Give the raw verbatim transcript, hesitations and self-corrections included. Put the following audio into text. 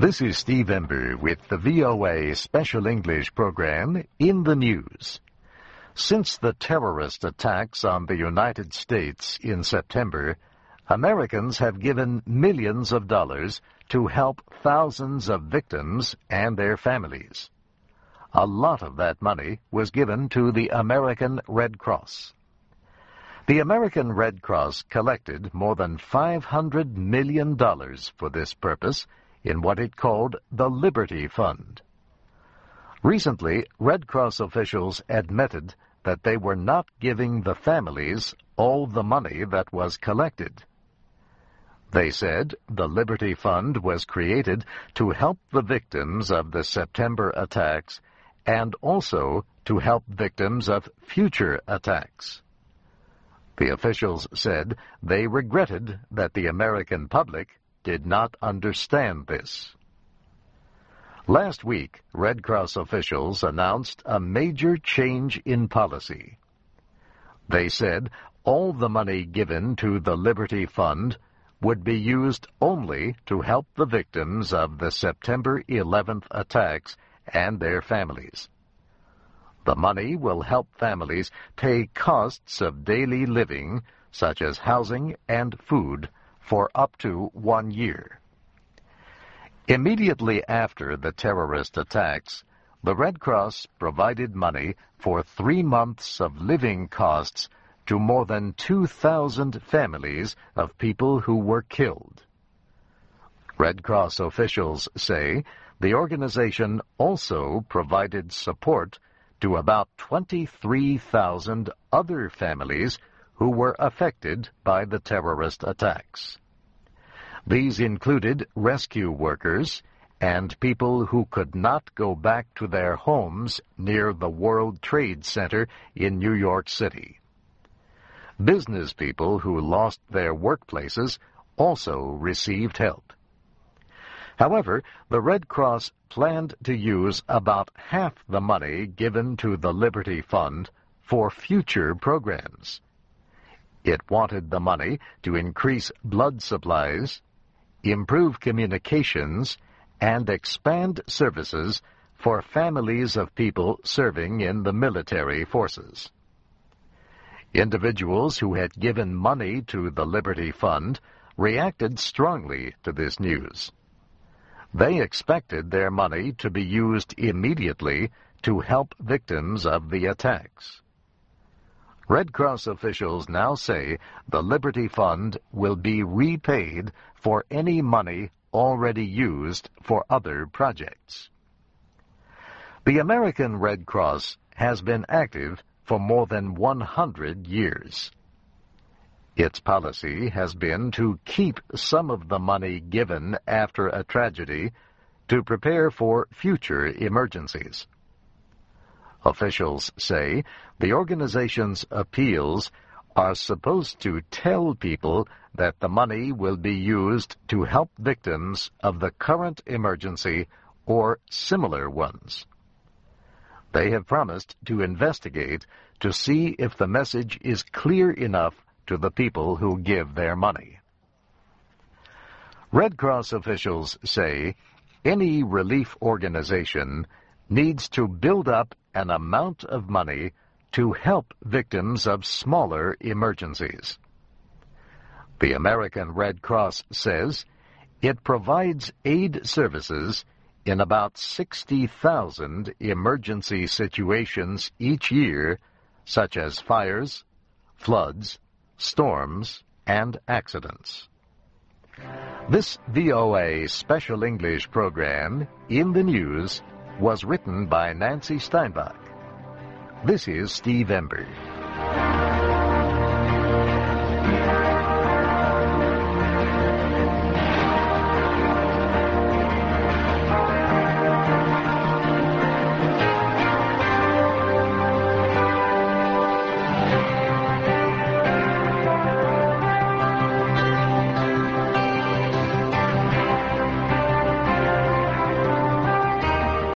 This is Steve Ember with the V O A Special English program, In the News. Since the terrorist attacks on the United States in September, Americans have given millions of dollars to help thousands of victims and their families. A lot of that money was given to the American Red Cross. The American Red Cross collected more than five hundred million dollars for this purpose in what it called the Liberty Fund. Recently, Red Cross officials admitted that they were not giving the families all the money that was collected. They said the Liberty Fund was created to help the victims of the September attacks and also to help victims of future attacks. The officials said they regretted that the American public did not understand this. Last week, Red Cross officials announced a major change in policy. They said all the money given to the Liberty Fund would be used only to help the victims of the September eleventh attacks and their families. The money will help families pay costs of daily living, such as housing and food, for up to one year. Immediately after the terrorist attacks, the Red Cross provided money for three months of living costs to more than two thousand families of people who were killed. Red Cross officials say the organization also provided support to about twenty-three thousand other families who were affected by the terrorist attacks. These included rescue workers and people who could not go back to their homes near the World Trade Center in New York City. Business people who lost their workplaces also received help. However, the Red Cross planned to use about half the money given to the Liberty Fund for future programs. It wanted the money to increase blood supplies, improve communications, and expand services for families of people serving in the military forces. Individuals who had given money to the Liberty Fund reacted strongly to this news. They expected their money to be used immediately to help victims of the attacks. Red Cross officials now say the Liberty Fund will be repaid for any money already used for other projects. The American Red Cross has been active for more than one hundred years. Its policy has been to keep some of the money given after a tragedy to prepare for future emergencies. Officials say the organization's appeals are supposed to tell people that the money will be used to help victims of the current emergency or similar ones. They have promised to investigate to see if the message is clear enough to the people who give their money. Red Cross officials say any relief organization needs to build up an amount of money to help victims of smaller emergencies. The American Red Cross says it provides aid services in about sixty thousand emergency situations each year, such as fires, floods, storms, and accidents. This V O A Special English program, In the News, was written by Nancy Steinbach. This is Steve Ember.